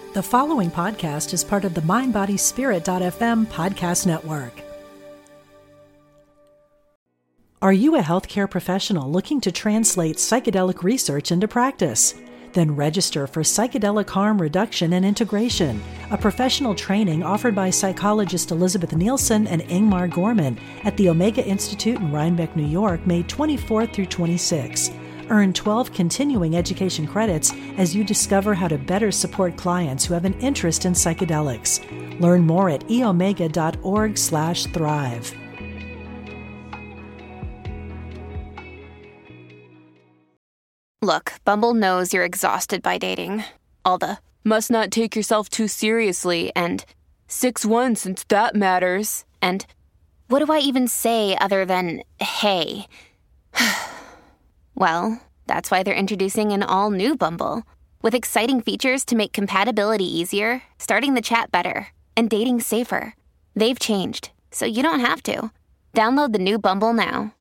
The following podcast is part of the MindBodySpirit.fm podcast network. Are you a healthcare professional looking to translate psychedelic research into practice? Then register for Psychedelic Harm Reduction and Integration, a professional training offered by psychologist Elizabeth Nielsen and Ingmar Gorman at the Omega Institute in Rhinebeck, New York, May 24th through 26. Earn 12 continuing education credits as you discover how to better support clients who have an interest in psychedelics. Learn more at eomega.org/thrive. Look, Bumble knows you're exhausted by dating. All the, must not take yourself too seriously, and 6'1" since that matters, and what do I even say other than, hey? Well, that's why they're introducing an all-new Bumble, with exciting features to make compatibility easier, starting the chat better, and dating safer. They've changed, so you don't have to. Download the new Bumble now.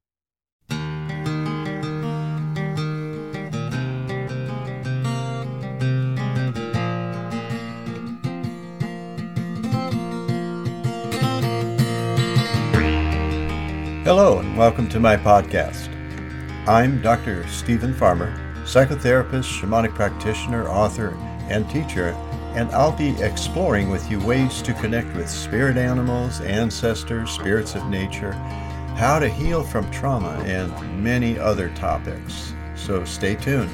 Hello and welcome to my podcast. I'm Dr. Stephen Farmer, psychotherapist, shamanic practitioner, author, and teacher, and I'll be exploring with you ways to connect with spirit animals, ancestors, spirits of nature, how to heal from trauma, and many other topics. So stay tuned.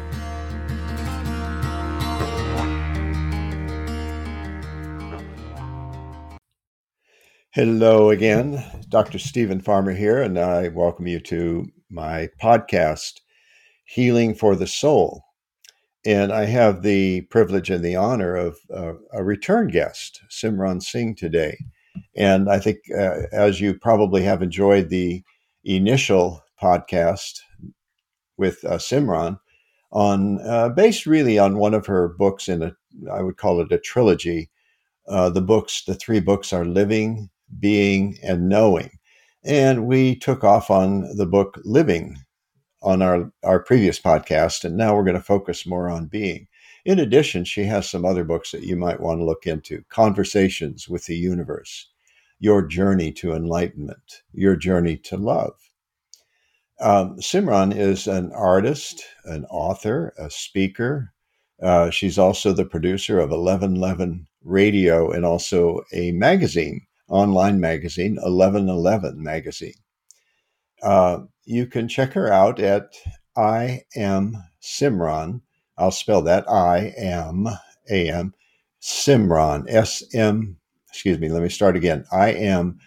Hello again, Dr. Stephen Farmer here, and I welcome you to my podcast, Healing for the Soul. And I have the privilege and the honor of a return guest, Simran Singh, today. And I think, as you probably have enjoyed the initial podcast with Simran, based really on one of her books I would call it a trilogy. The three books are Living, Being, and Knowing. And we took off on the book Living on our previous podcast, and now we're going to focus more on Being. In addition, she has some other books that you might want to look into. Conversations with the Universe, Your Journey to Enlightenment, Your Journey to Love. Simran is an artist, an author, a speaker. She's also the producer of 1111 Radio and also a magazine, online magazine, 1111 Magazine. You can check her out at I Am Simran. I'll spell that I am Simran, let me start again. I am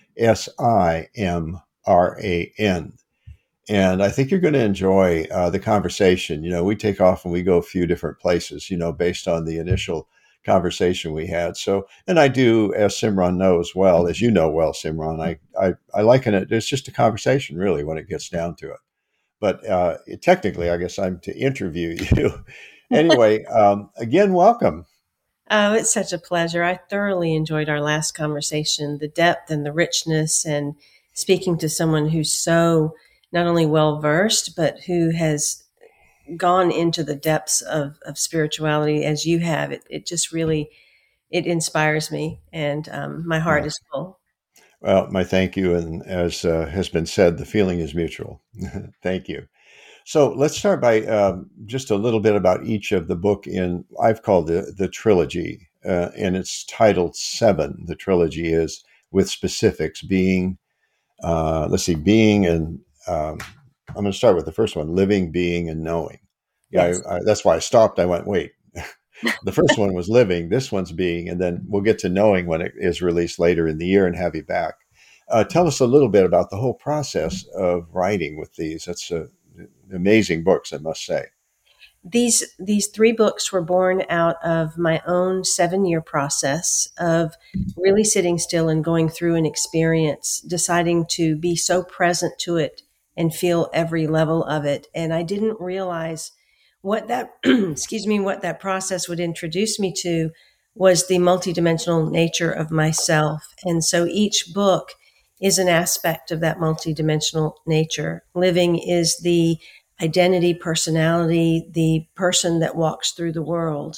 SIMRAN. And I think you're going to enjoy the conversation. We take off and we go a few different places, based on the initial conversation we had. So, and I do, as Simran knows well, as you know well, Simran, I liken it, it's just a conversation really when it gets down to it. But technically, I guess I'm to interview you. Anyway, again, welcome. Oh, it's such a pleasure. I thoroughly enjoyed our last conversation, the depth and the richness, and speaking to someone who's so not only well-versed, but who has gone into the depths of spirituality as you have. It just really, it inspires me, and my heart is full. Well, my thank you. And as has been said, the feeling is mutual. Thank you. So let's start by just a little bit about each of the book I've called the trilogy, and it's titled 7. The trilogy is with specifics, Being, Being, and I'm going to start with the first one, Living, Being, and Knowing. Yeah, yes. That's why I stopped. I went, wait, the first one was Living, this one's Being, and then we'll get to Knowing when it is released later in the year and have you back. Tell us a little bit about the whole process of writing with these. That's amazing books, I must say. These 3 books were born out of my own 7-year process of really sitting still and going through an experience, deciding to be so present to it and feel every level of it. And I didn't realize what that, what that process would introduce me to was the multidimensional nature of myself. And so each book is an aspect of that multidimensional nature. Living is the identity, personality, the person that walks through the world.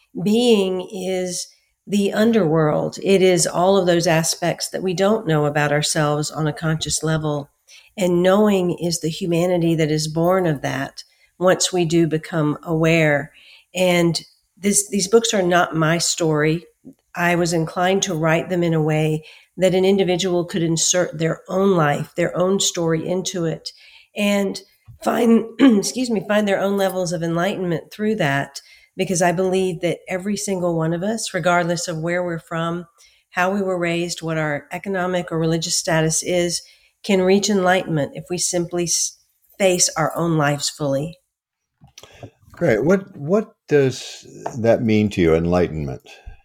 Being is the underworld. It is all of those aspects that we don't know about ourselves on a conscious level. And knowing is the humanity that is born of that once we do become aware. And these books are not my story. I was inclined to write them in a way that an individual could insert their own life, their own story into it, and find, find their own levels of enlightenment through that. Because I believe that every single one of us, regardless of where we're from, how we were raised, what our economic or religious status is, can reach enlightenment if we simply face our own lives fully. Great. What does that mean to you, enlightenment?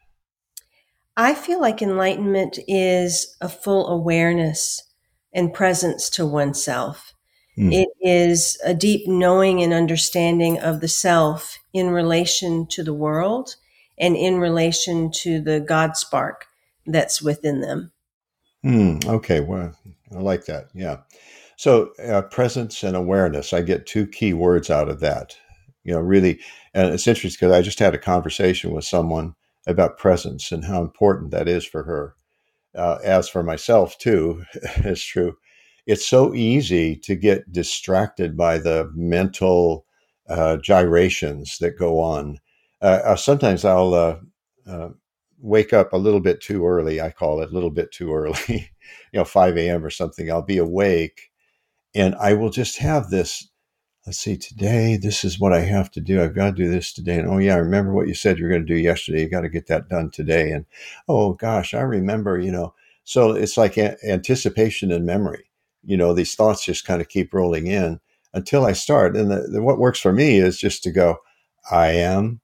I feel like enlightenment is a full awareness and presence to oneself. It is a deep knowing and understanding of the self in relation to the world and in relation to the God spark that's within them. Okay, well, I like that. Yeah. So, presence and awareness, I get two key words out of that. Really, and it's interesting because I just had a conversation with someone about presence and how important that is for her. As for myself, too, it's true. It's so easy to get distracted by the mental gyrations that go on. Sometimes I'll uh, wake up a little bit too early. I call it a little bit too early, 5 a.m. or something. I'll be awake and I will just have this. Let's see, today, this is what I have to do. I've got to do this today. And oh, yeah, I remember what you said you were going to do yesterday. You got to get that done today. And oh, gosh, I remember, So it's like anticipation and memory. These thoughts just kind of keep rolling in until I start. And what works for me is just to go, I am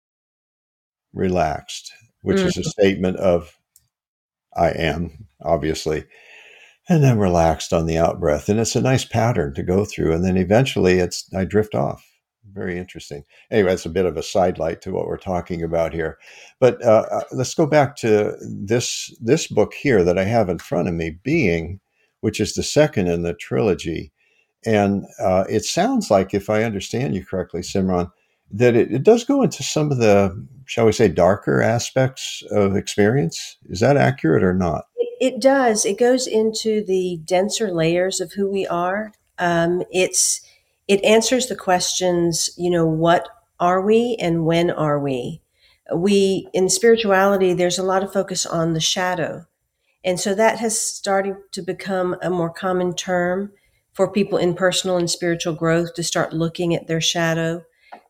relaxed, which is a statement of I am, obviously, and then relaxed on the out breath. And it's a nice pattern to go through. And then eventually I drift off. Very interesting. Anyway, it's a bit of a sidelight to what we're talking about here. But let's go back to this book here that I have in front of me, Being, which is the second in the trilogy. And it sounds like, if I understand you correctly, Simran, that it does go into some of the, shall we say, darker aspects of experience. Is that accurate or not? It does. It goes into the denser layers of who we are. It answers the questions, what are we and when are we? In spirituality, there's a lot of focus on the shadow. And so that has started to become a more common term for people in personal and spiritual growth to start looking at their shadow.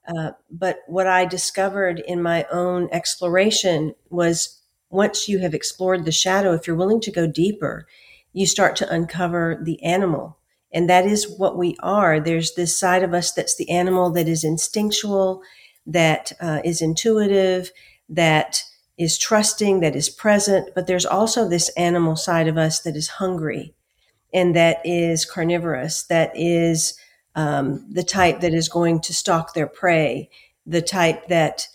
But what I discovered in my own exploration was once you have explored the shadow, if you're willing to go deeper, you start to uncover the animal. And that is what we are. There's this side of us that's the animal that is instinctual, that is intuitive, that is trusting, that is present. But there's also this animal side of us that is hungry and that is carnivorous, that is the type that is going to stalk their prey, the type that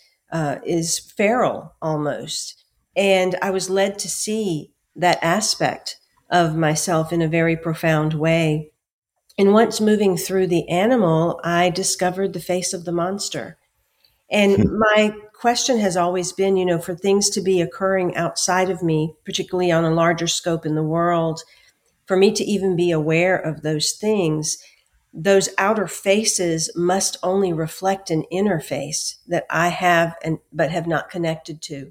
is feral almost. And I was led to see that aspect of myself in a very profound way. And once moving through the animal, I discovered the face of the monster. And my question has always been, for things to be occurring outside of me, particularly on a larger scope in the world, for me to even be aware of those things, those outer faces must only reflect an inner face that I have but have not connected to.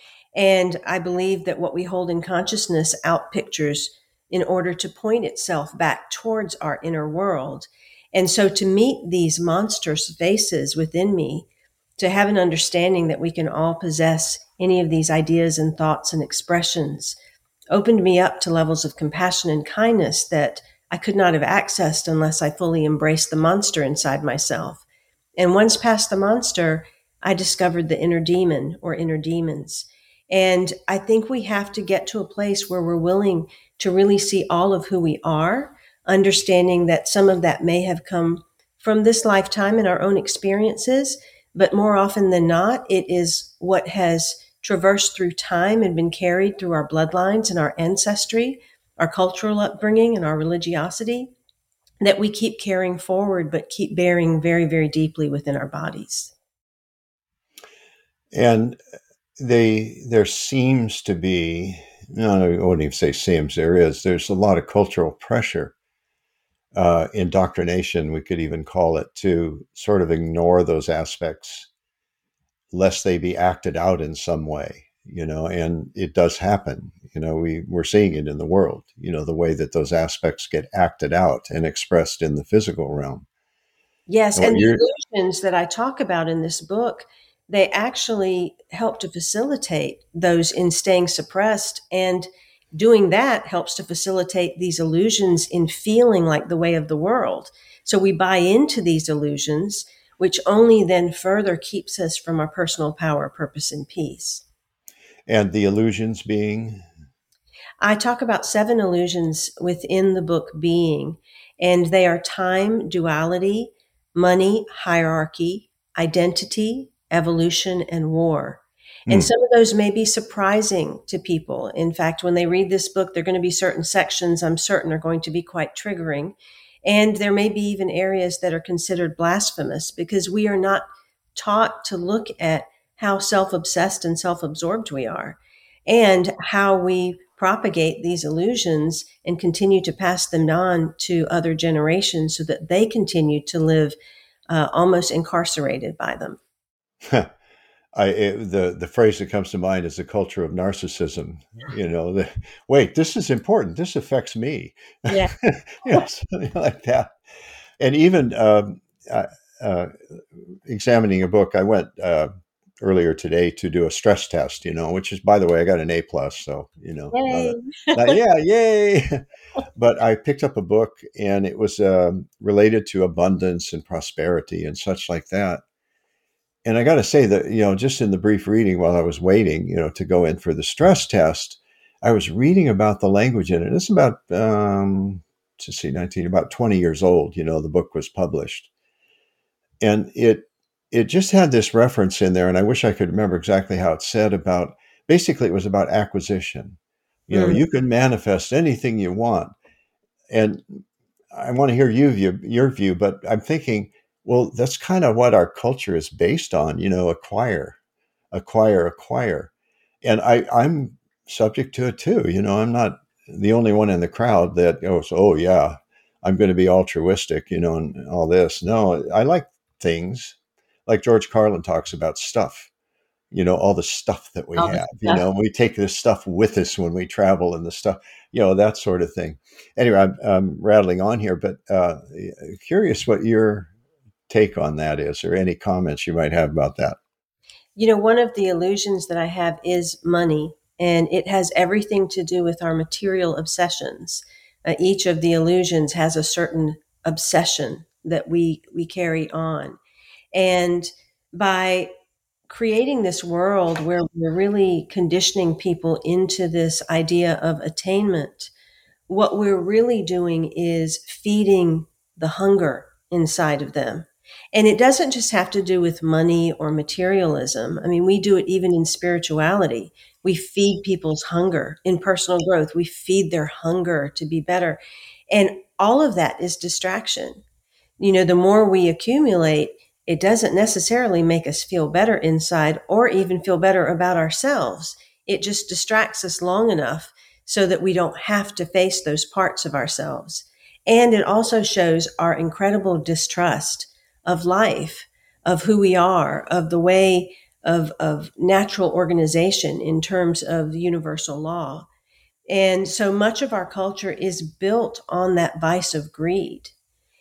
And I believe that what we hold in consciousness outpictures in order to point itself back towards our inner world. And so to meet these monstrous faces within me, to have an understanding that we can all possess any of these ideas and thoughts and expressions, opened me up to levels of compassion and kindness that I could not have accessed unless I fully embraced the monster inside myself. And once past the monster, I discovered the inner demon or inner demons. And I think we have to get to a place where we're willing to really see all of who we are, understanding that some of that may have come from this lifetime and our own experiences, but more often than not, it is what has traversed through time and been carried through our bloodlines and our ancestry, our cultural upbringing and our religiosity that we keep carrying forward, but keep bearing very, very deeply within our bodies. And there seems to be, no, I wouldn't even say seems, there's a lot of cultural pressure, indoctrination, we could even call it, to sort of ignore those aspects lest they be acted out in some way, and it does happen. We're seeing it in the world, the way that those aspects get acted out and expressed in the physical realm. Yes, And what and you're the illusions that I talk about in this book, they actually help to facilitate those in staying suppressed. And doing that helps to facilitate these illusions in feeling like the way of the world. So we buy into these illusions, which only then further keeps us from our personal power, purpose, and peace. and the illusions being, I talk about 7 illusions within the book Being, and they are time, duality, money, hierarchy, identity, evolution, and war. And hmm, some of those may be surprising to people. In fact, when they read this book, there are going to be certain sections I'm certain are going to be quite triggering. And there may be even areas that are considered blasphemous because we are not taught to look at how self obsessed and self absorbed we are and how we propagate these illusions and continue to pass them on to other generations so that they continue to live almost incarcerated by them. the phrase that comes to mind is the culture of narcissism. Wait, this is important. This affects me. Yeah. Something like that. And even uh, uh, examining a book, I went earlier today to do a stress test. Which is, by the way, I got an A+. So Yay. yeah, yay. But I picked up a book, and it was related to abundance and prosperity and such like that. And I got to say that, just in the brief reading while I was waiting, to go in for the stress test, I was reading about the language in it. It's about, about 20 years old, the book was published. And it just had this reference in there. And I wish I could remember exactly how it said about, basically it was about acquisition. Mm. You can manifest anything you want. And I want to hear your view, but I'm thinking, well, that's kind of what our culture is based on, acquire, acquire, acquire. And I'm subject to it too. I'm not the only one in the crowd that goes, oh yeah, I'm going to be altruistic, and all this. No, I like things like George Carlin talks about stuff, all the stuff that we All this have, stuff. we take this stuff with us when we travel and the stuff, that sort of thing. Anyway, I'm rattling on here, but curious what your take on that is, or any comments you might have about that. One of the illusions that I have is money, and it has everything to do with our material obsessions. Each of the illusions has a certain obsession that we carry on. And by creating this world where we're really conditioning people into this idea of attainment, what we're really doing is feeding the hunger inside of them. And it doesn't just have to do with money or materialism. I mean, we do it even in spirituality. We feed people's hunger in personal growth. We feed their hunger to be better. And all of that is distraction. The more we accumulate, it doesn't necessarily make us feel better inside or even feel better about ourselves. It just distracts us long enough so that we don't have to face those parts of ourselves. And it also shows our incredible distrust of life, of who we are, of the way of natural organization in terms of the universal law. And so much of our culture is built on that vice of greed.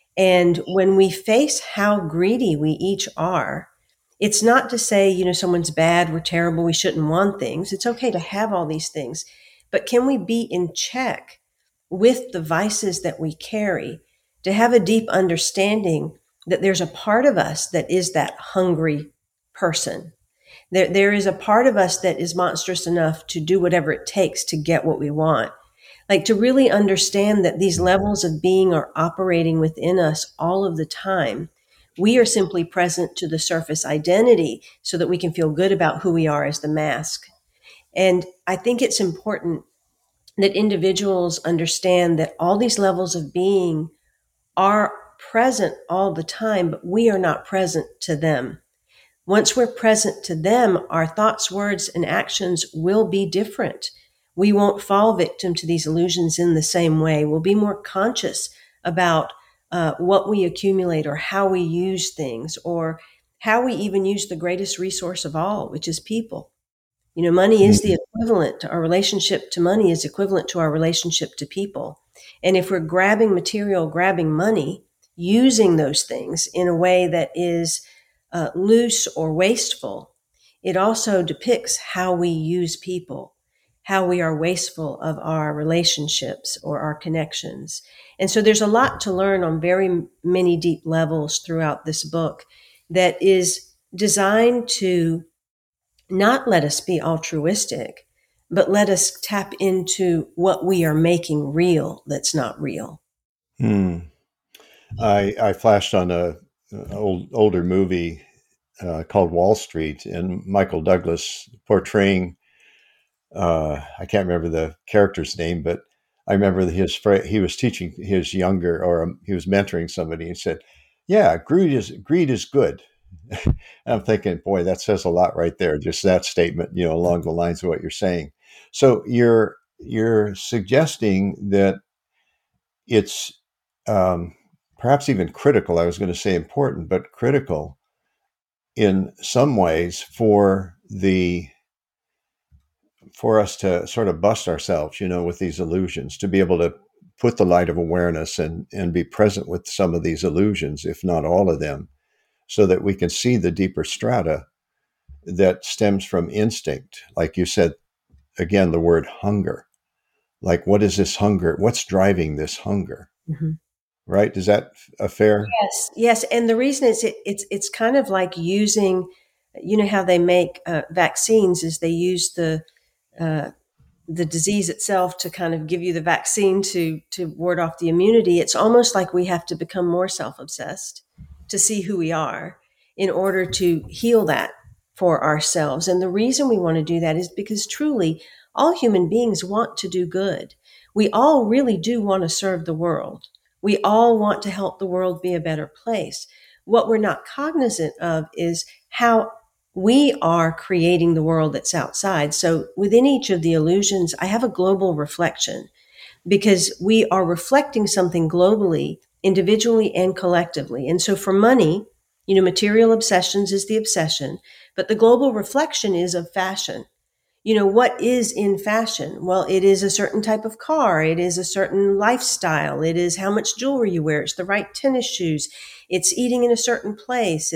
And when we face how greedy we each are, it's not to say, someone's bad, we're terrible, we shouldn't want things. It's okay to have all these things. But can we be in check with the vices that we carry to have a deep understanding that there's a part of us that is that hungry person? There is a part of us that is monstrous enough to do whatever it takes to get what we want. Like to really understand that these levels of being are operating within us all of the time. We are simply present to the surface identity so that we can feel good about who we are as the mask. And I think it's important that individuals understand that all these levels of being are present all the time, but we are not present to them. Once we're present to them, our thoughts, words, and actions will be different. We won't fall victim to these illusions in the same way. We'll be more conscious about what we accumulate or how we use things or how we even use the greatest resource of all, which is people. Money is the equivalent. Our relationship to money is equivalent to our relationship to people. And if we're grabbing material, grabbing money, using those things in a way that is loose or wasteful, it also depicts how we use people, how we are wasteful of our relationships or our connections. And so there's a lot to learn on very many deep levels throughout this book that is designed to not let us be altruistic, but let us tap into what we are making real that's not real. I flashed on a older movie called Wall Street, and Michael Douglas portraying I can't remember the character's name, but I remember he was teaching his younger, or he was mentoring somebody, and said, "Yeah, greed is good." And I'm thinking, boy, that says a lot right there. Just that statement, along the lines of what you're saying. So you're suggesting that it's perhaps even critical. I was going to say important, but critical in some ways for us to sort of bust ourselves, with these illusions, to be able to put the light of awareness and be present with some of these illusions, if not all of them, so that we can see the deeper strata that stems from instinct. Like you said, again, the word hunger. Like, what is this hunger? What's driving this hunger? Mm-hmm. Right? Is that a fair? Yes. And the reason it's kind of like using, how they make vaccines is they use the disease itself to kind of give you the vaccine to ward off the immunity. It's almost like we have to become more self-obsessed to see who we are in order to heal that for ourselves. And the reason we want to do that is because truly all human beings want to do good. We all really do want to serve the world. We all want to help the world be a better place. What we're not cognizant of is how we are creating the world that's outside. So within each of the illusions, I have a global reflection because we are reflecting something globally, individually and collectively. And so for money, material obsessions is the obsession, but the global reflection is of fashion. What is in fashion? Well, it is a certain type of car. It is a certain lifestyle. It is how much jewelry you wear. It's the right tennis shoes. It's eating in a certain place.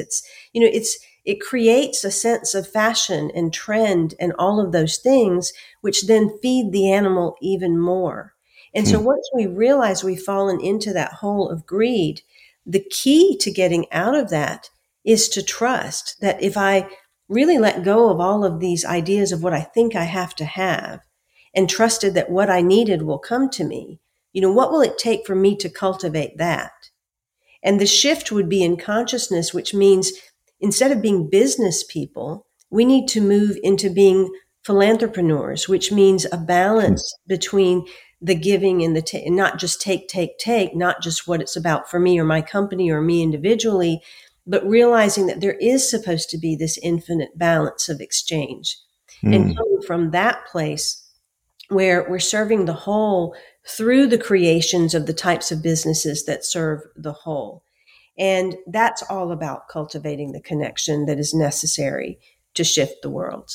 It creates a sense of fashion and trend and all of those things, which then feed the animal even more. And so once we realize we've fallen into that hole of greed, the key to getting out of that is to trust that if I really let go of all of these ideas of what I think I have to have and trusted that what I needed will come to me, what will it take for me to cultivate that? And the shift would be in consciousness, which means instead of being business people, we need to move into being philanthropreneurs, which means a balance between the giving and and not just take, not just what it's about for me or my company or me individually, but realizing that there is supposed to be this infinite balance of exchange. And coming from that place where we're serving the whole through the creations of the types of businesses that serve the whole. And that's all about cultivating the connection that is necessary to shift the world.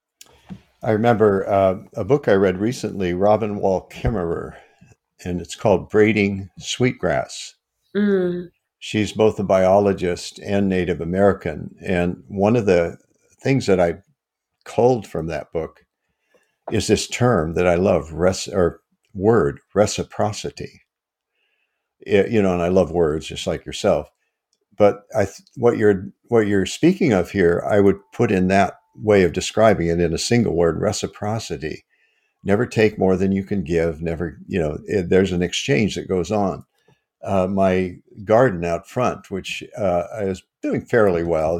I remember a book I read recently, Robin Wall Kimmerer, and it's called Braiding Sweetgrass. She's both a biologist and Native American. And one of the things that I culled from that book is this term that I love, reciprocity. And I love words just like yourself. But what you're speaking of here, I would put in that way of describing it in a single word: reciprocity. Never take more than you can give. Never, there's an exchange that goes on. My garden out front, which I was doing fairly well,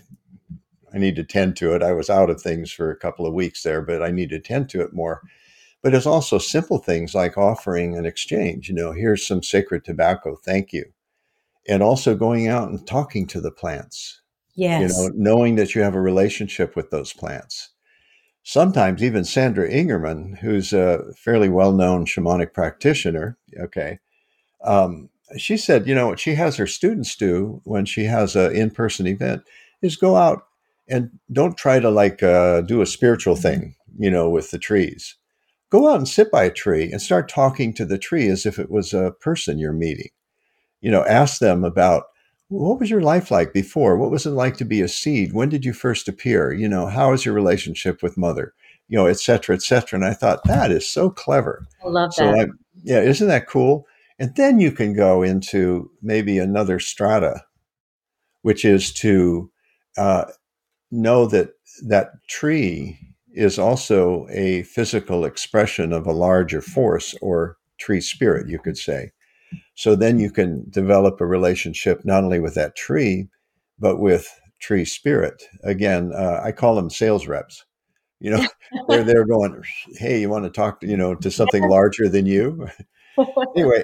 I need to tend to it. I was out of things for a couple of weeks there, but I need to tend to it more. But it's also simple things like offering an exchange. Here's some sacred tobacco. Thank you. And also going out and talking to the plants. Yes. knowing that you have a relationship with those plants. Sometimes even Sandra Ingerman, who's a fairly well-known shamanic practitioner, okay, she said, what she has her students do when she has an in-person event is go out and don't try to do a spiritual thing, with the trees. Go out and sit by a tree and start talking to the tree as if it was a person you're meeting. Ask them about what was your life like before? What was it like to be a seed? When did you first appear? How is your relationship with mother? Et cetera, et cetera. And I thought that is so clever. I love So that. yeah, isn't that cool? And then you can go into maybe another strata, which is to uh, know that that tree is also a physical expression of a larger force or tree spirit, you could say. So then you can develop a relationship not only with that tree, but with tree spirit. Again, I call them sales reps. You know, they're going, hey, you want to talk to something larger than you? Anyway,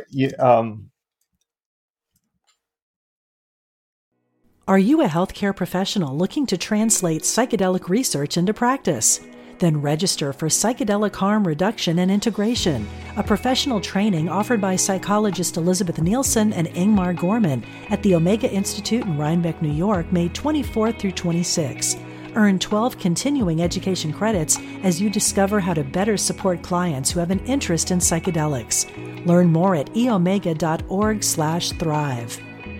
Are you a healthcare professional looking to translate psychedelic research into practice? Then register for Psychedelic Harm Reduction and Integration, a professional training offered by psychologist Elizabeth Nielsen and Ingmar Gorman at the Omega Institute in Rhinebeck, New York, May 24th through 26. Earn 12 continuing education credits as you discover how to better support clients who have an interest in psychedelics. Learn more at eomega.org/thrive.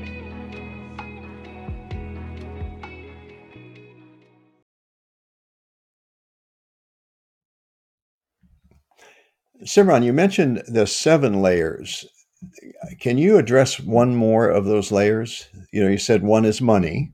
Simran, you mentioned the 7 layers. Can you address one more of those layers? You said one is money.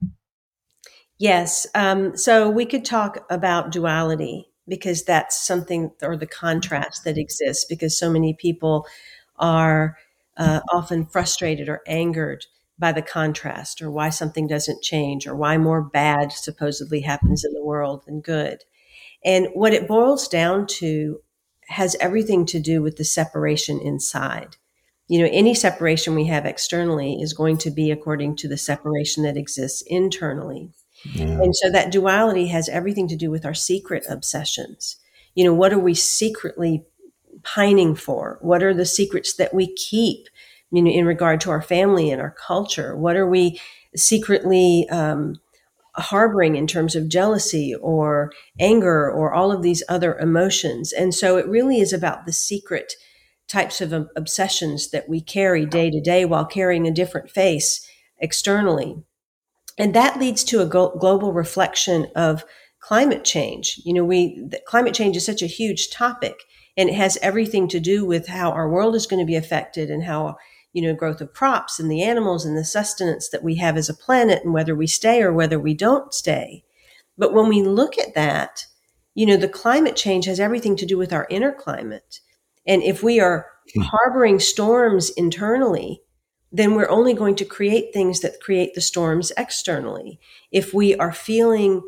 Yes. So we could talk about duality because that's something, or the contrast that exists, because so many people are often frustrated or angered by the contrast, or why something doesn't change, or why more bad supposedly happens in the world than good. And what it boils down to has everything to do with the separation inside. Any separation we have externally is going to be according to the separation that exists internally. Yeah. And so that duality has everything to do with our secret obsessions. What are we secretly pining for? What are the secrets that we keep, in regard to our family and our culture? What are we secretly harboring in terms of jealousy or anger or all of these other emotions? And so it really is about the secret types of obsessions that we carry day to day while carrying a different face externally. And that leads to a global reflection of climate change. Climate change is such a huge topic, and it has everything to do with how our world is going to be affected, and how, growth of crops and the animals and the sustenance that we have as a planet, and whether we stay or whether we don't stay. But when we look at that, the climate change has everything to do with our inner climate. And if we are harboring storms internally, then we're only going to create things that create the storms externally. If we are feeling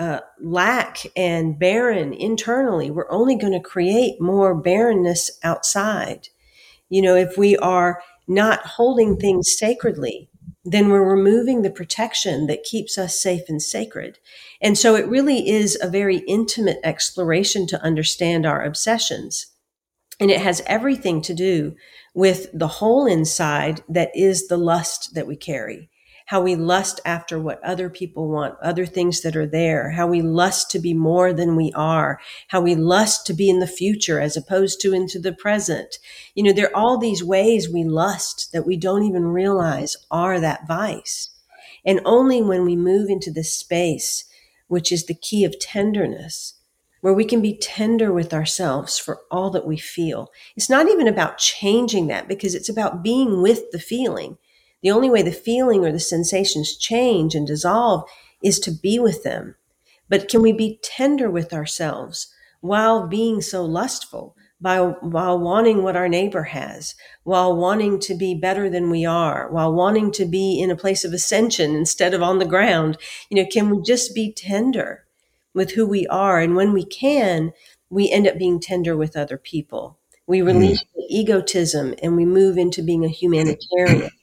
lack and barren internally, we're only going to create more barrenness outside. If we are not holding things sacredly, then we're removing the protection that keeps us safe and sacred. And so it really is a very intimate exploration to understand our obsessions. And it has everything to do with the hole inside that is the lust that we carry. How we lust after what other people want, other things that are there, how we lust to be more than we are, how we lust to be in the future as opposed to into the present. There are all these ways we lust that we don't even realize are that vice. And only when we move into this space, which is the key of tenderness, where we can be tender with ourselves for all that we feel. It's not even about changing that, because it's about being with the feeling. The only way the feeling or the sensations change and dissolve is to be with them. But can we be tender with ourselves while being so lustful, while wanting what our neighbor has, while wanting to be better than we are, while wanting to be in a place of ascension instead of on the ground? Can we just be tender with who we are? And when we can, we end up being tender with other people. We release the egotism and we move into being a humanitarian.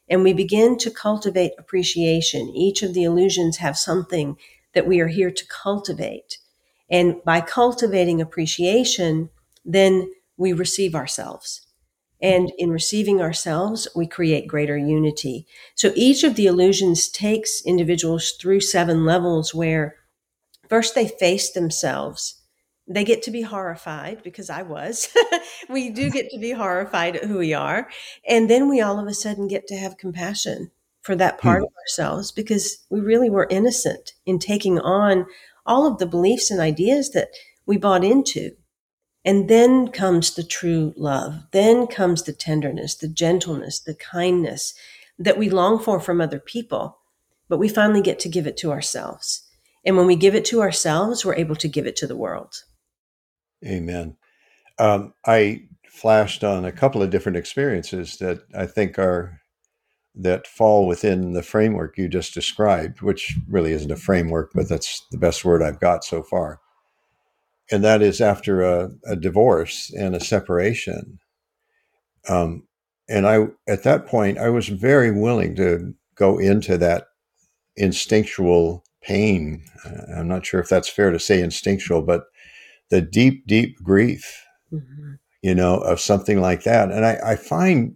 and we begin to cultivate appreciation. Each of the illusions have something that we are here to cultivate. And by cultivating appreciation, then we receive ourselves. And in receiving ourselves, we create greater unity. So each of the illusions takes individuals through 7 levels where first they face themselves. They get to be horrified, because I was. We do get to be horrified at who we are. And then we all of a sudden get to have compassion for that part Hmm. of ourselves, because we really were innocent in taking on all of the beliefs and ideas that we bought into. And then comes the true love. Then comes the tenderness, the gentleness, the kindness that we long for from other people. But we finally get to give it to ourselves. And when we give it to ourselves, we're able to give it to the world. Amen. I flashed on a couple of different experiences that I think that fall within the framework you just described, which really isn't a framework, but that's the best word I've got so far. And that is after a divorce and a separation. Um, and at that point, I was very willing to go into that instinctual pain. I'm not sure if that's fair to say instinctual, but the deep, deep grief, Mm-hmm. of something like that. And I find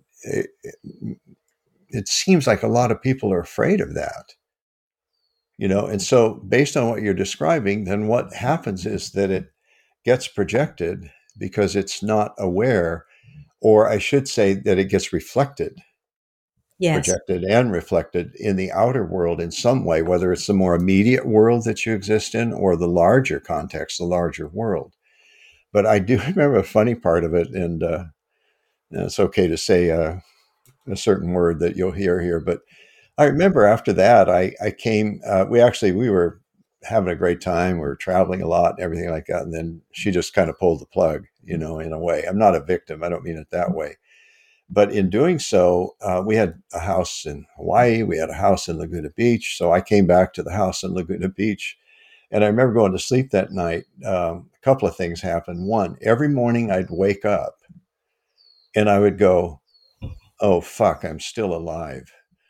it seems like a lot of people are afraid of that, and so based on what you're describing, then what happens is that it gets projected because it's not aware, or I should say that it gets Yes. projected and reflected in the outer world in some way, whether it's the more immediate world that you exist in or the larger context, the larger world. But I do remember a funny part of it, and it's okay to say a certain word that you'll hear here. But I remember after that, I came, we were having a great time. We were traveling a lot and everything like that. And then she just kind of pulled the plug, in a way. I'm not a victim. I don't mean it that way. But in doing so, we had a house in Hawaii. We had a house in Laguna Beach. So I came back to the house in Laguna Beach. And I remember going to sleep that night. A couple of things happened. One, every morning I'd wake up and I would go, oh, fuck, I'm still alive.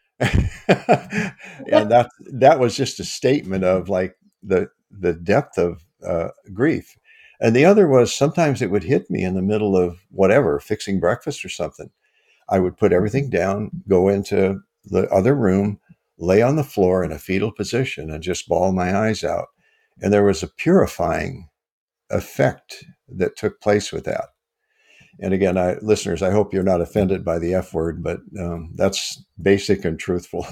And that was just a statement of like the depth of grief. And the other was sometimes it would hit me in the middle of whatever, fixing breakfast or something. I would put everything down, go into the other room, lay on the floor in a fetal position and just bawl my eyes out. And there was a purifying effect that took place with that. And again, listeners, I hope you're not offended by the F word, but that's basic and truthful.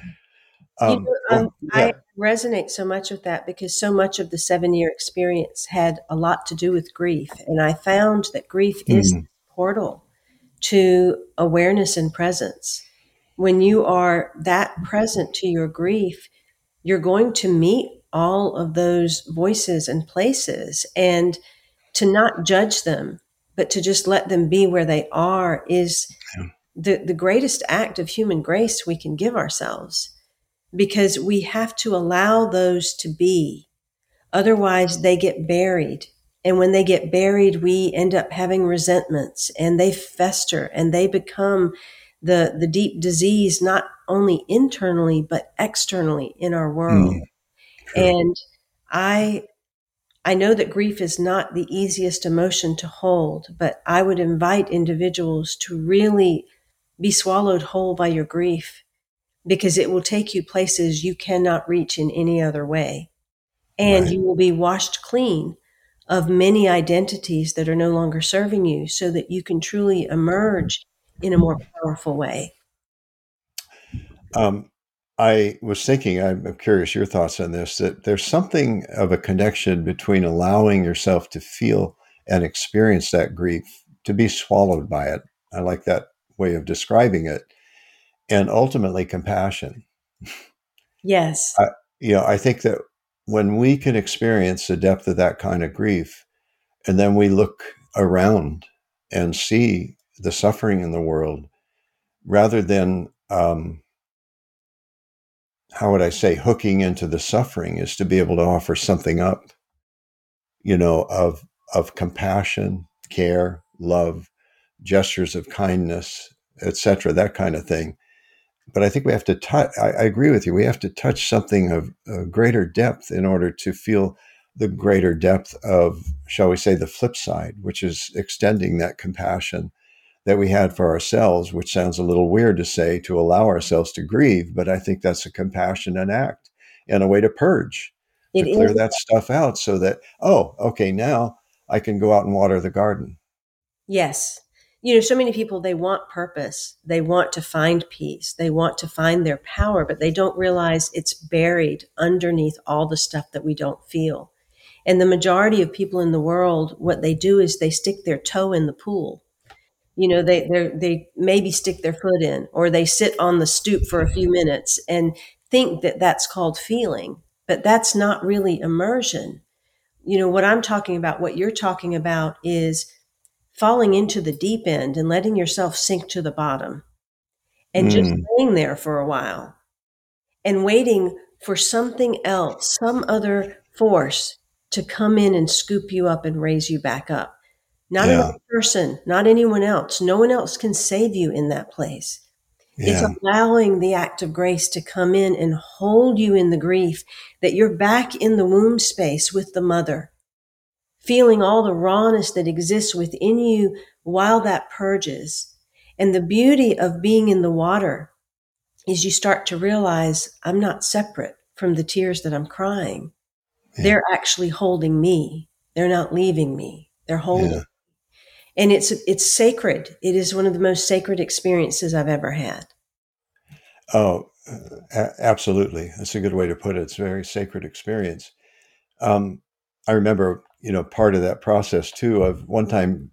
I Yeah. resonate so much with that, because so much of the 7-year experience had a lot to do with grief. And I found that grief is Mm, the portal to awareness and presence. When you are that present to your grief, you're going to meet all of those voices and places, and to not judge them, but to just let them be where they are is yeah. the greatest act of human grace we can give ourselves, because we have to allow those to be. Otherwise, they get buried. And when they get buried, we end up having resentments, and they fester, and they become the deep disease, not only internally, but externally in our world. Mm, true. And I I know that grief is not the easiest emotion to hold, but I would invite individuals to really be swallowed whole by your grief, because it will take you places you cannot reach in any other way. And Right. you will be washed clean of many identities that are no longer serving you, so that you can truly emerge in a more powerful way. Um, I was thinking, I'm curious your thoughts on this, that there's something of a connection between allowing yourself to feel and experience that grief, to be swallowed by it. I like that way of describing it. And ultimately compassion. Yes. I, I think that when we can experience the depth of that kind of grief, and then we look around and see the suffering in the world, rather than how would I say, hooking into the suffering, is to be able to offer something up, of compassion, care, love, gestures of kindness, etc., that kind of thing. but I think we have to touch, I agree with you. We have to touch something of greater depth in order to feel the greater depth of, shall we say, the flip side, which is extending that compassion that we had for ourselves, which sounds a little weird to say, to allow ourselves to grieve. But I think that's a compassionate act and a way to purge, It to clear is. that stuff out so that, oh, okay, now I can go out and water the garden. Yes. You know, so many people, they want purpose. They want to find peace. They want to find their power, but they don't realize it's buried underneath all the stuff that we don't feel. And the majority of people in the world, what they do is they stick their toe in the pool. You know, they maybe stick their foot in, or they sit on the stoop for a few minutes and think that that's called feeling, but that's not really immersion. You know, what I'm talking about, what you're talking about is falling into the deep end and letting yourself sink to the bottom and just Mm, laying there for a while and waiting for something else, some other force to come in and scoop you up and raise you back up. Not yeah, another person, not anyone else. No one else can save you in that place. It's yeah, allowing the act of grace to come in and hold you in the grief that you're back in the womb space with the mother, feeling all the rawness that exists within you while that purges. And the beauty of being in the water is you start to realize I'm not separate from the tears that I'm crying. yeah, They're actually holding me. They're not leaving me. They're holding. yeah. And it's sacred. It is one of the most sacred experiences I've ever had. Oh, absolutely. That's a good way to put it. It's a very sacred experience. Um, I remember, part of that process too, of one time,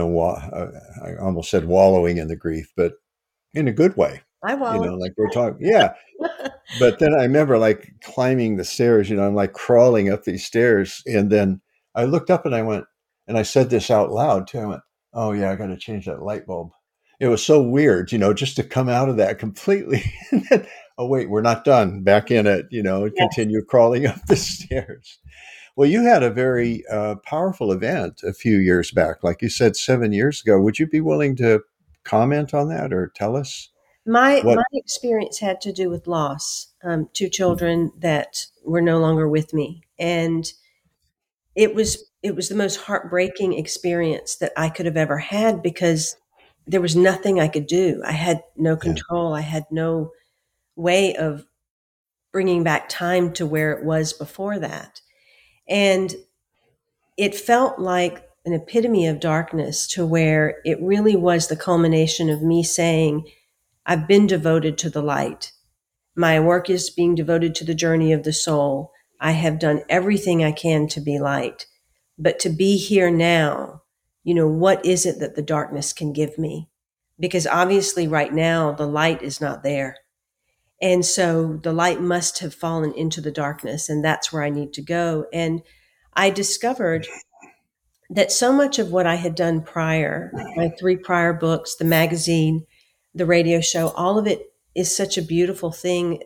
I almost said wallowing in the grief, but in a good way, I wallow. like we're talking. Yeah. But then I remember like climbing the stairs, I'm like crawling up these stairs. And then I looked up and I went, and I said this out loud too. I went, oh yeah, I got to change that light bulb. It was so weird, just to come out of that completely. And then, oh wait, we're not done. Back in it, and Yes. continue crawling up the stairs. Well, you had a very powerful event a few years back, like you said, 7 years ago. Would you be willing to comment on that or tell us My what? experience had to do with loss. Two children that were no longer with me, and it was the most heartbreaking experience that I could have ever had because there was nothing I could do. I had no Yeah, control. I had no way of bringing back time to where it was before that, and it felt like an epitome of darkness to where it really was the culmination of me saying, I've been devoted to the light. My work is being devoted to the journey of the soul. I have done everything I can to be light. But to be here now, what is it that the darkness can give me? Because obviously, right now, the light is not there. And so the light must have fallen into the darkness, and that's where I need to go. And I discovered that so much of what I had done prior, my three prior books, the magazine, the radio show, all of it is such a beautiful thing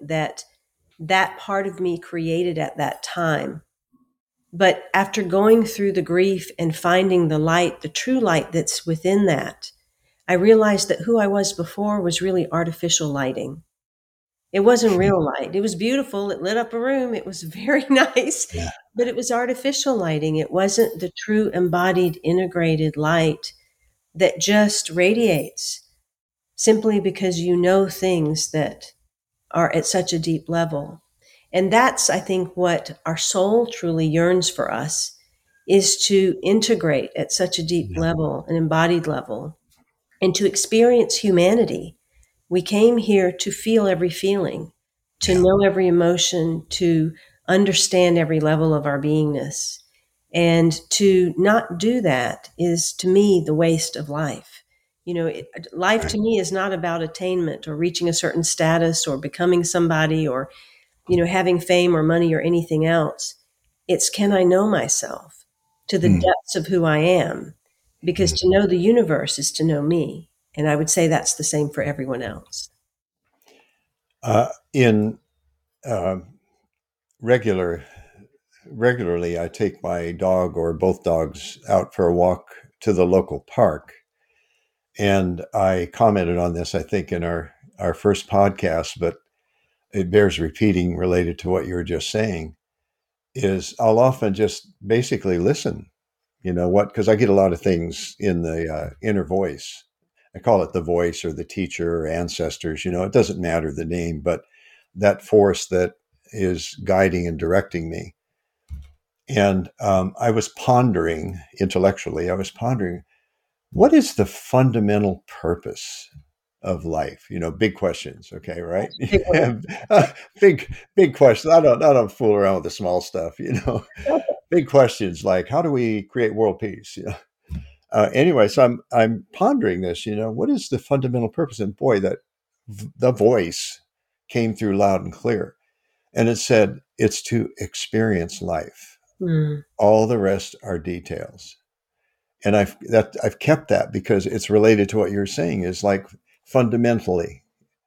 that part of me created at that time. But after going through the grief and finding the light, the true light that's within that, I realized that who I was before was really artificial lighting. It wasn't real light. It was beautiful. It lit up a room. It was very nice, yeah, but it was artificial lighting. It wasn't the true embodied integrated light that just radiates simply because you know things that are at such a deep level. And that's, I think, what our soul truly yearns for us is to integrate at such a deep yeah, level, an embodied level, and to experience humanity. We came here to feel every feeling, to yeah. know every emotion, to understand every level of our beingness. And to not do that is, to me, the waste of life. Life Right. to me is not about attainment or reaching a certain status or becoming somebody or, having fame or money or anything else. It's, can I know myself to the Mm, depths of who I am? Because mm. to know the universe is to know me. And I would say that's the same for everyone else. In uh, regular regularly, I take my dog or both dogs out for a walk to the local park, and I commented on this, I think, in our our first podcast, but it bears repeating related to what you were just saying, is I'll often just basically listen, because I get a lot of things in the inner voice. I call it the voice or the teacher or ancestors, it doesn't matter the name, but that force that is guiding and directing me. And I was pondering intellectually, what is the fundamental purpose of life? Big questions. Okay. Right. big questions. I don't fool around with the small stuff, big questions like how do we create world peace? Anyway, so I'm pondering this, what is the fundamental purpose? And boy, that the voice came through loud and clear. And it said, it's to experience life. Mm. All the rest are details. And I've kept that because it's related to what you're saying, is like fundamentally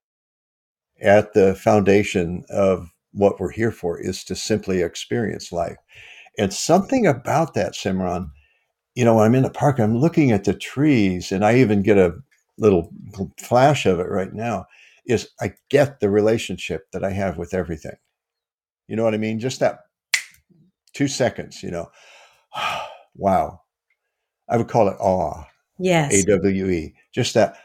at the foundation of what we're here for is to simply experience life. And something about that, Simran, when I'm in the park, I'm looking at the trees, and I even get a little flash of it right now, is I get the relationship that I have with everything. You know what I mean? Just that 2 seconds, wow. I would call it awe. Yes. AWE. Just that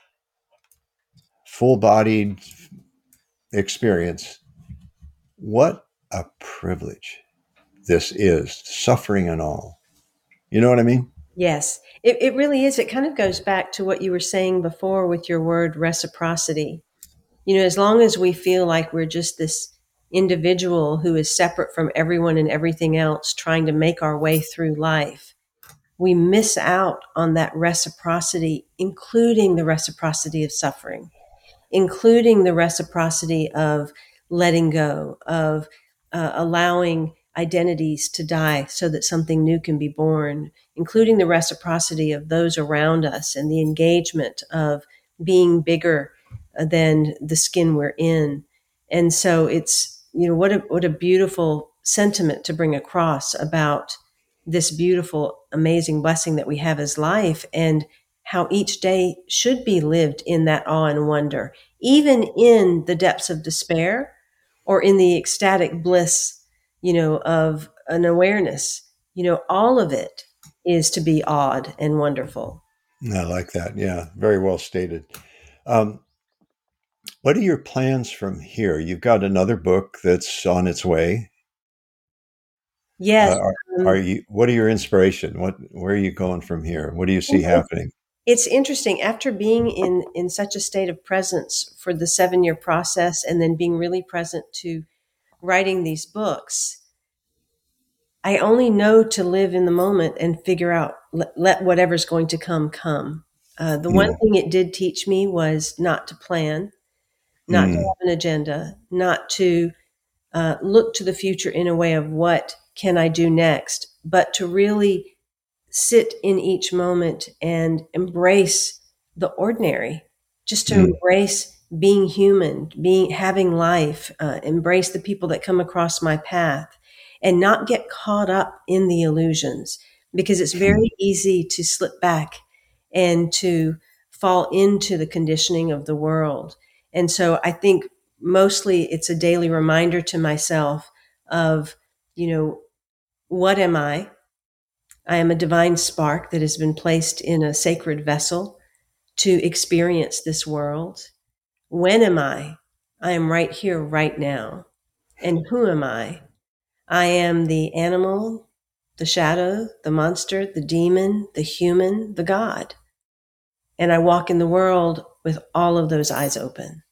full-bodied experience. What a privilege this is, suffering and all. You know what I mean? Yes, it really is. It kind of goes back to what you were saying before with your word reciprocity. As long as we feel like we're just this individual who is separate from everyone and everything else trying to make our way through life, we miss out on that reciprocity, including the reciprocity of suffering, including the reciprocity of letting go, of allowing identities to die so that something new can be born, including the reciprocity of those around us and the engagement of being bigger than the skin we're in. And so it's, what a beautiful sentiment to bring across about this beautiful, amazing blessing that we have as life, and how each day should be lived in that awe and wonder, even in the depths of despair or in the ecstatic bliss, of an awareness. All of it is to be awed and wonderful. I like that. Yeah, very well stated. What are your plans from here? You've got another book that's on its way. Yes. What are your inspiration? Where are you going from here? What do you see happening? It's interesting. After being in such a state of presence for the 7-year process, and then being really present to writing these books, I only know to live in the moment and figure out, let whatever's going to come. The one thing it did teach me was not to plan, not to have an agenda, not to look to the future in a way of what can I do next, but to really sit in each moment and embrace the ordinary, just to embrace being human, having life, embrace the people that come across my path, and not get caught up in the illusions, because it's very easy to slip back and to fall into the conditioning of the world. And so I think mostly it's a daily reminder to myself of, what am I? I am a divine spark that has been placed in a sacred vessel to experience this world. When am I? I am right here, right now. And who am I? I am the animal, the shadow, the monster, the demon, the human, the God. And I walk in the world with all of those eyes open.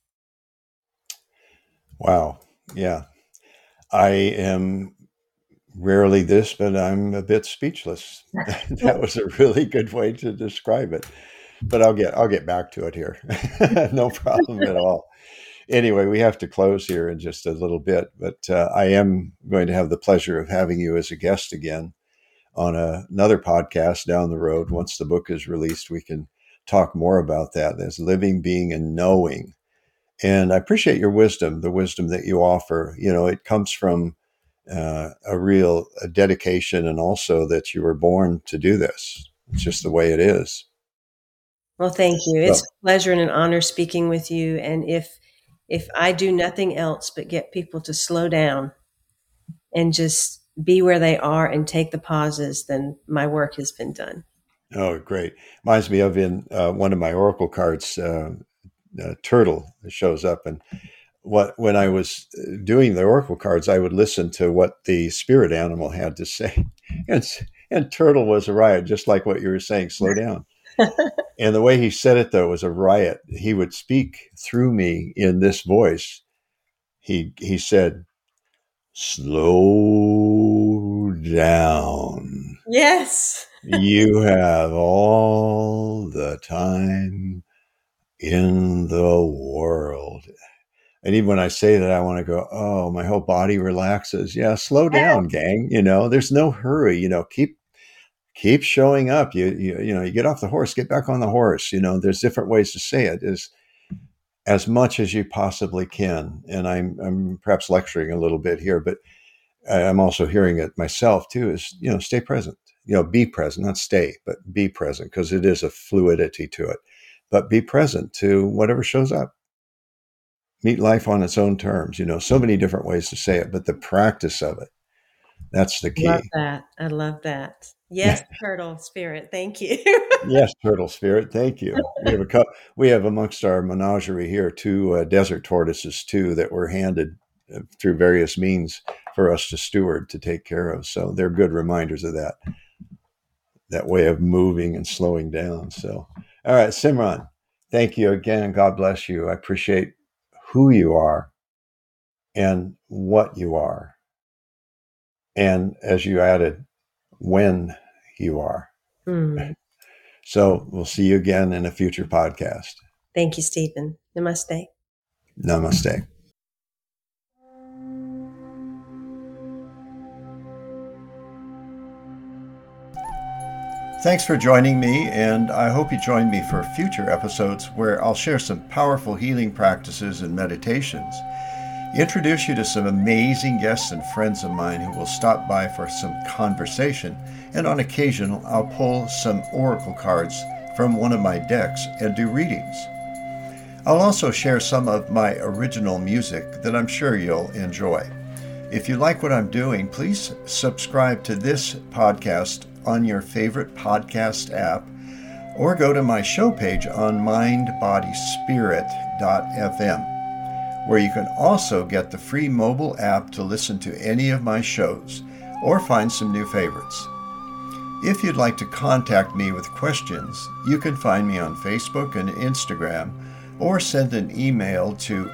Wow. Yeah. I am rarely this, but I'm a bit speechless. That was a really good way to describe it. But I'll get back to it here. No problem at all. Anyway, we have to close here in just a little bit, but I am going to have the pleasure of having you as a guest again on another podcast down the road. Once the book is released, we can talk more about that. There's living, being, and knowing. And I appreciate your wisdom, the wisdom that you offer. It comes from a real dedication, and also that you were born to do this. It's just the way it is. Well, thank you. It's a pleasure and an honor speaking with you. And if if I do nothing else but get people to slow down and just be where they are and take the pauses, then my work has been done. Oh, great. Reminds me of in one of my oracle cards, turtle shows up. And when I was doing the oracle cards, I would listen to what the spirit animal had to say. And turtle was a riot, just like what you were saying, slow down. And the way he said it, though, was a riot. He would speak through me in this voice. He said, slow down. Yes. You have all the time in the world. And even when I say that, I want to go, oh, my whole body relaxes. Yeah, slow down, gang. There's no hurry. Keep showing up. You get off the horse, get back on the horse. There's different ways to say it. Is as much as you possibly can. And I'm perhaps lecturing a little bit here, but I'm also hearing it myself too. Is stay present. Be present, not stay, but be present, because it is a fluidity to it. But be present to whatever shows up. Meet life on its own terms. So many different ways to say it, but the practice of it, that's the key. Love that. I love that. Yes, turtle spirit. Thank you. Yes, turtle spirit. Thank you. We have amongst our menagerie here 2 desert tortoises too that were handed through various means for us to steward, to take care of. So they're good reminders of that way of moving and slowing down. So, all right, Simran, thank you again. God bless you. I appreciate who you are and what you are. And as you added, when you are. Mm. So we'll see you again in a future podcast. Thank you, Stephen. Namaste. Namaste. Thanks for joining me, and I hope you join me for future episodes where I'll share some powerful healing practices and meditations, introduce you to some amazing guests and friends of mine who will stop by for some conversation, and on occasion I'll pull some oracle cards from one of my decks and do readings. I'll also share some of my original music that I'm sure you'll enjoy. If you like what I'm doing, please subscribe to this podcast on your favorite podcast app, or go to my show page on mindbodyspirit.fm, where you can also get the free mobile app to listen to any of my shows or find some new favorites. If you'd like to contact me with questions, you can find me on Facebook and Instagram, or send an email to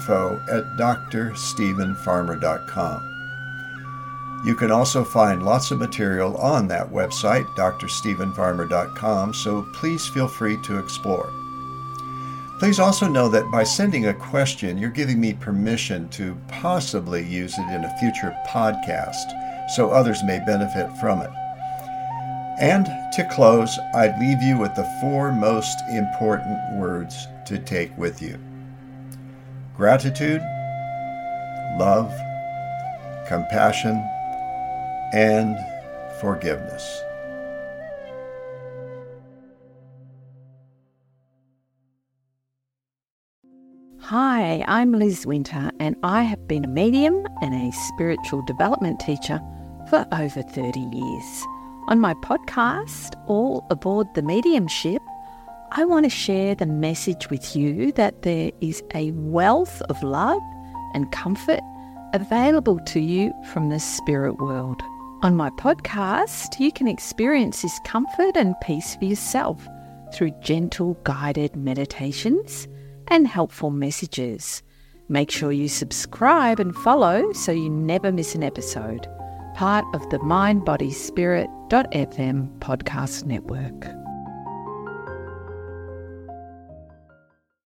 info@drstephenfarmer.com. You can also find lots of material on that website, drstephenfarmer.com, so please feel free to explore. Please also know that by sending a question, you're giving me permission to possibly use it in a future podcast, so others may benefit from it. And to close, I'd leave you with the 4 most important words to take with you: gratitude, love, compassion, and forgiveness. Hi, I'm Liz Winter, and I have been a medium and a spiritual development teacher for over 30 years. On my podcast, All Aboard the Mediumship, I want to share the message with you that there is a wealth of love and comfort available to you from the spirit world. On my podcast, you can experience this comfort and peace for yourself through gentle guided meditations and helpful messages. Make sure you subscribe and follow so you never miss an episode. Part of the mindbodyspirit.fm podcast network.